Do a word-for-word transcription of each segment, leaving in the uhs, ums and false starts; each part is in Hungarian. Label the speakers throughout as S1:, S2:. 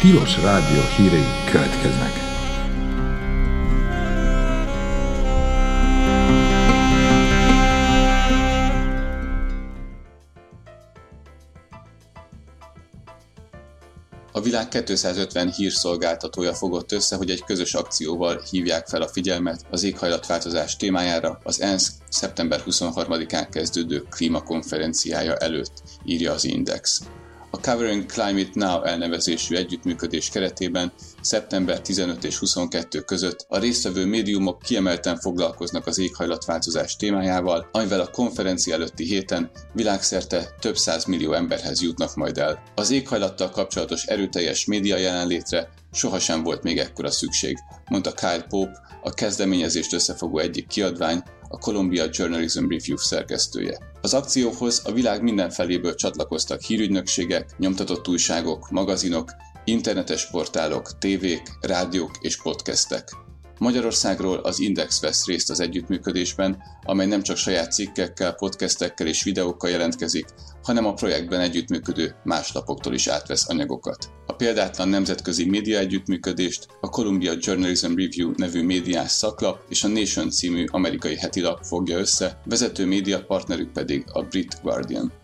S1: Tilos Rádió hírei következnek.
S2: A világ kétszázötven hírszolgáltatója fogott össze, hogy egy közös akcióval hívják fel a figyelmet az éghajlatváltozás témájára az ENSZ szeptember huszonharmadikán kezdődő klímakonferenciája előtt, írja az Index. A Covering Climate Now elnevezésű együttműködés keretében szeptember tizenötödike és huszonkettődike között a résztvevő médiumok kiemelten foglalkoznak az éghajlatváltozás témájával, amivel a konferencia előtti héten világszerte több százmillió emberhez jutnak majd el. Az éghajlattal kapcsolatos erőteljes média jelenlétre sohasem volt még ekkora szükség, mondta Kyle Pope, a kezdeményezést összefogó egyik kiadvány, a Columbia Journalism Review szerkesztője. Az akcióhoz a világ minden feléből csatlakoztak hírügynökségek, nyomtatott újságok, magazinok, internetes portálok, tévék, rádiók és podcastek. Magyarországról az Index vesz részt az együttműködésben, amely nem csak saját cikkekkel, podcastekkel és videókkal jelentkezik, hanem a projektben együttműködő más lapoktól is átvesz anyagokat. A példátlan nemzetközi média együttműködést a Columbia Journalism Review nevű médiás szaklap és a Nation című amerikai hetilap fogja össze, vezető médiapartnerük pedig a Brit Guardian.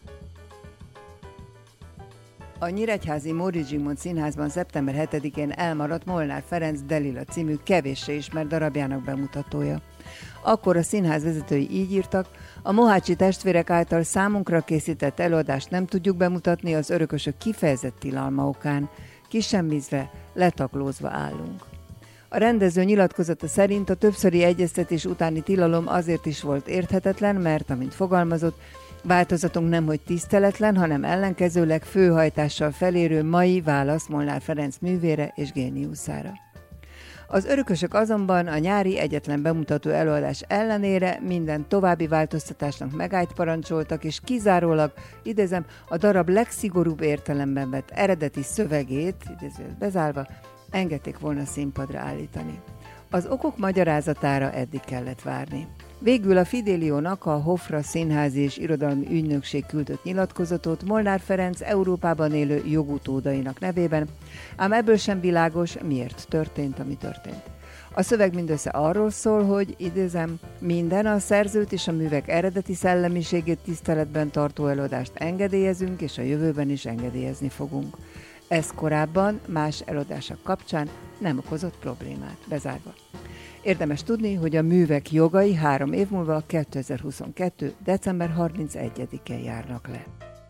S3: A nyíregyházi Móricz Zsigmond Színházban szeptember hetedikén elmaradt Molnár Ferenc Delila című kevéssé ismert darabjának bemutatója. Akkor a színház vezetői így írtak: a Mohácsi testvérek által számunkra készített előadást nem tudjuk bemutatni az örökösök kifejezett tilalma okán. Kisemmizve, letaglózva állunk. A rendező nyilatkozata szerint a többszöri egyeztetés utáni tilalom azért is volt érthetetlen, mert, amint fogalmazott, változatunk nemhogy tiszteletlen, hanem ellenkezőleg főhajtással felérő mai válasz Molnár Ferenc művére és géniuszára. Az örökösök azonban a nyári egyetlen bemutató előadás ellenére minden további változtatásnak megállt parancsoltak, és kizárólag, idézem, a darab legszigorúbb értelemben vett eredeti szövegét, idézőt bezárva, engedték volna színpadra állítani. Az okok magyarázatára eddig kellett várni. Végül a Fideliónak a Hofra Színházi és Irodalmi Ügynökség küldött nyilatkozatot Molnár Ferenc Európában élő jogutódainak nevében, ám ebből sem világos, miért történt, ami történt. A szöveg mindössze arról szól, hogy, idézem, minden a szerzőt és a művek eredeti szellemiségét tiszteletben tartó előadást engedélyezünk, és a jövőben is engedélyezni fogunk. Ez korábban más előadások kapcsán nem okozott problémát, bezárva. Érdemes tudni, hogy a művek jogai három év múlva kétezer-huszonkettő. december harmincegyedikén járnak le.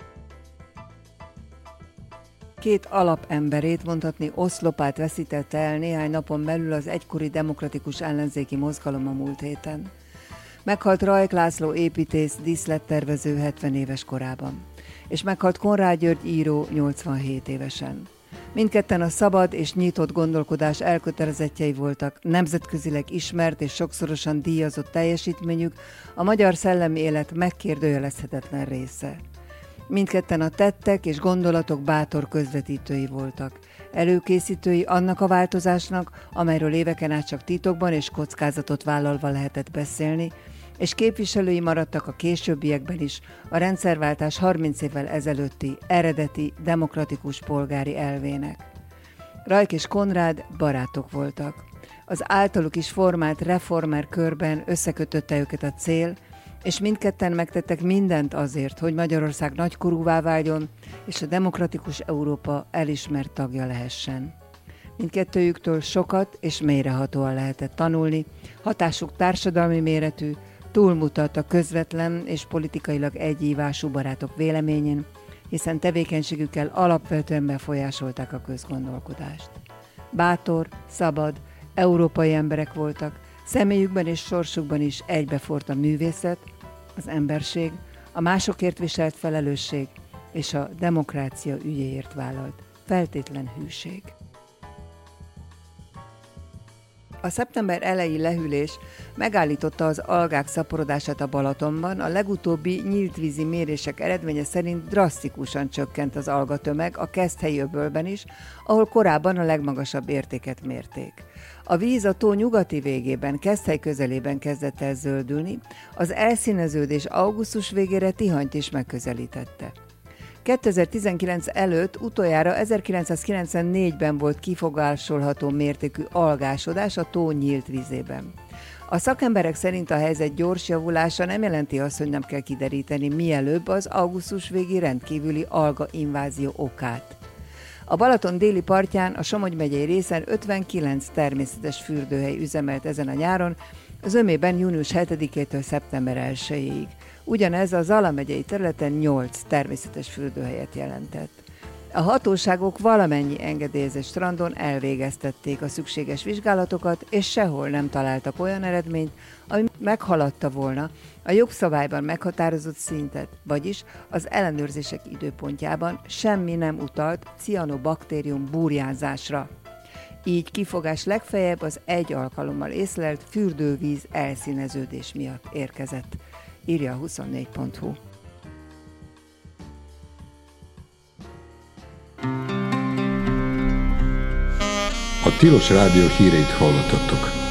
S3: Két alapemberét, mondhatni oszlopát veszítette el néhány napon belül az egykori demokratikus ellenzéki mozgalom a múlt héten. Meghalt Rajk László építész, díszlettervező hetven éves korában, és meghalt Konrád György író nyolcvanhét évesen. Mindketten a szabad és nyitott gondolkodás elkötelezettjei voltak, nemzetközileg ismert és sokszorosan díjazott teljesítményük a magyar szellemi élet megkérdőjelezhetetlen része. Mindketten a tettek és gondolatok bátor közvetítői voltak, előkészítői annak a változásnak, amelyről éveken át csak titokban és kockázatot vállalva lehetett beszélni, és képviselői maradtak a későbbiekben is a rendszerváltás harminc évvel ezelőtti eredeti demokratikus polgári elvének. Rajk és Konrád barátok voltak. Az általuk is formált reformer körben összekötötte őket a cél, és mindketten megtettek mindent azért, hogy Magyarország nagykorúvá váljon, és a demokratikus Európa elismert tagja lehessen. Mindkettőjüktől sokat és mélyrehatóan lehetett tanulni, hatásuk társadalmi méretű, túlmutat a közvetlen és politikailag egyívású barátok véleményén, hiszen tevékenységükkel alapvetően befolyásolták a közgondolkodást. Bátor, szabad, európai emberek voltak, személyükben és sorsukban is egybefort a művészet, az emberség, a másokért viselt felelősség és a demokrácia ügyéért vállalt feltétlen hűség. A szeptember eleji lehűlés megállította az algák szaporodását a Balatonban, a legutóbbi nyíltvízi mérések eredménye szerint drasztikusan csökkent az algatömeg a Keszthelyi öbölben is, ahol korábban a legmagasabb értéket mérték. A víz a tó nyugati végében, Keszthely közelében kezdett el zöldülni, az elszíneződés augusztus végére Tihanyt is megközelítette. kétezer-tizenkilenc előtt utoljára ezerkilencszázkilencvennégyben volt kifogásolható mértékű algásodás a tó nyílt vízében. A szakemberek szerint a helyzet gyors javulása nem jelenti azt, hogy nem kell kideríteni mielőbb az augusztus végi rendkívüli alga invázió okát. A Balaton déli partján, a Somogy megyei részen ötvenkilenc természetes fürdőhely üzemelt ezen a nyáron, zömében június hetedikétől szeptember elsejéig. Ugyanez a Zala megyei területen nyolc természetes fürdőhelyet jelentett. A hatóságok valamennyi engedélyezett strandon elvégeztették a szükséges vizsgálatokat, és sehol nem találtak olyan eredményt, ami meghaladta volna a jogszabályban meghatározott szintet, vagyis az ellenőrzések időpontjában semmi nem utalt cianobaktérium burjánzásra. Így kifogás legfeljebb az egy alkalommal észlelt fürdővíz elszíneződés miatt érkezett, írja a huszonnégy pont hu.
S1: A Tilos Rádió híreit hallottatok.